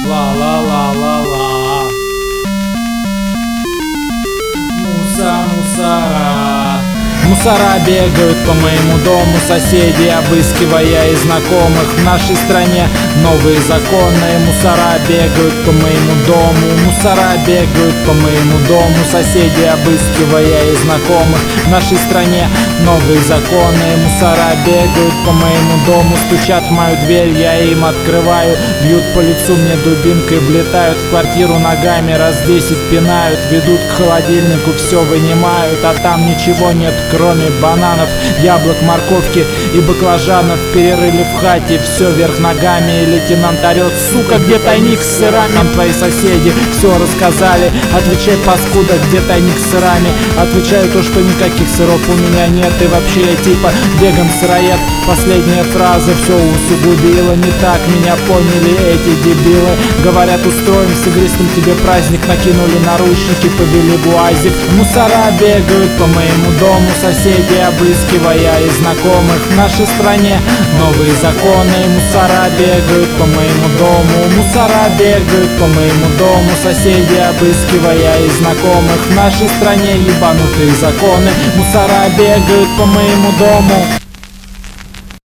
Ла-ла-ла-ла-ла. Мусора. Мусора бегают по моему дому, соседи обыскивая и знакомых. В нашей стране новые законы. Мусора бегают по моему дому, мусора бегают по моему дому, соседи обыскивая и знакомых. В нашей стране новые законы. Мусора бегают по моему дому, стучат в мою дверь, я им открываю. Бьют по лицу мне дубинкой, влетают в квартиру ногами, раз 10 пинают. Ведут к холодильнику, все вынимают, а там ничего нет, кроме бананов, яблок, морковки и баклажанов. Перерыли в хате все вверх ногами, и лейтенант орет: сука, где тайник с сырами? Нам твои соседи все рассказали. Отвечай, паскуда, где тайник с сырами? Отвечаю то, что никаких сыров у меня нет, и вообще я типа веган сыроед. Последняя фраза все усугубила, не так меня поняли эти дебилы. Говорят, устроим с игристым тебе праздник, накинули наручники, повели в УАЗик. Мусора бегают по моему дому, соседи обыскивая и знакомых. В нашей стране новые законы. Мусора бегают по моему дому, мусора бегают по моему дому, соседи обыскивая и знакомых. В нашей стране ебанутые законы. Мусора бегают по моему дому.